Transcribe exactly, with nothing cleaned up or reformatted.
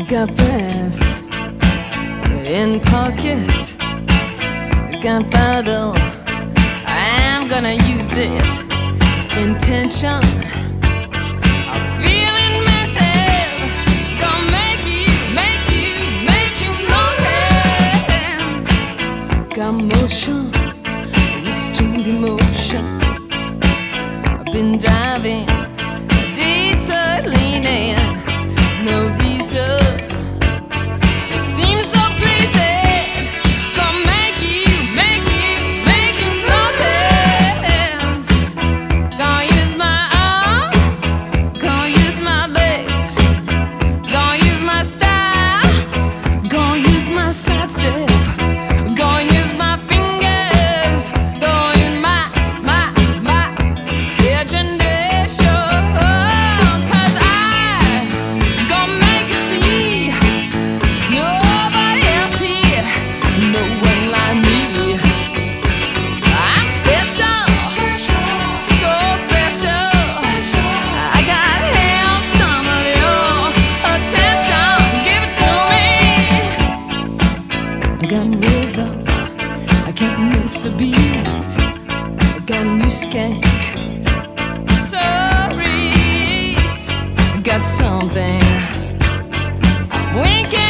Got brass in pocket, gunpowder, I'm gonna use it. Intention, I'm feeling mental, gonna make you, make you, make you notice. Got motion, restrained emotion, I've been diving, detour leaning, no reason. I can't miss a beat. I got a new skank, sorry, got something winking.